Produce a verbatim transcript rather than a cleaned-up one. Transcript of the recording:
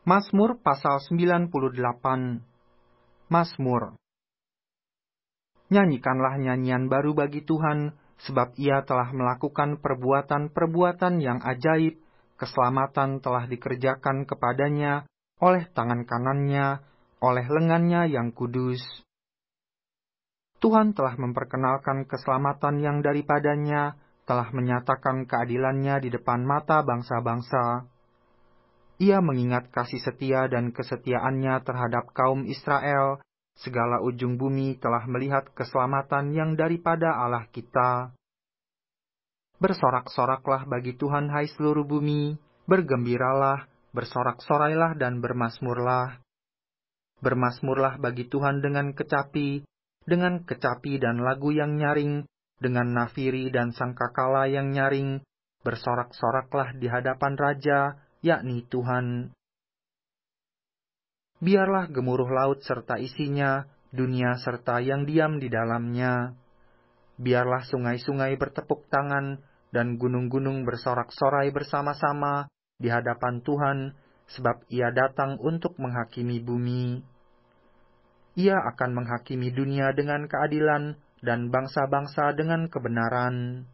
Mazmur pasal sembilan puluh delapan. Mazmur. Nyanyikanlah nyanyian baru bagi Tuhan, sebab Ia telah melakukan perbuatan-perbuatan yang ajaib, keselamatan telah dikerjakan kepadanya oleh tangan kanannya, oleh lengannya yang kudus. Tuhan telah memperkenalkan keselamatan yang daripadanya, telah menyatakan keadilannya di depan mata bangsa-bangsa. Ia mengingat kasih setia dan kesetiaannya terhadap kaum Israel. Segala ujung bumi telah melihat keselamatan yang daripada Allah kita. Bersorak-soraklah bagi Tuhan, hai seluruh bumi. Bergembiralah, bersorak-sorailah dan bermasmurlah. Bermasmurlah bagi Tuhan dengan kecapi, dengan kecapi dan lagu yang nyaring, dengan nafiri dan sangkakala yang nyaring. Bersorak-soraklah di hadapan Raja, yakni Tuhan. Biarlah gemuruh laut serta isinya, dunia serta yang diam di dalamnya. Biarlah sungai-sungai bertepuk tangan, dan gunung-gunung bersorak-sorai bersama-sama di hadapan Tuhan, sebab Ia datang untuk menghakimi bumi. Ia akan menghakimi dunia dengan keadilan, dan bangsa-bangsa dengan kebenaran.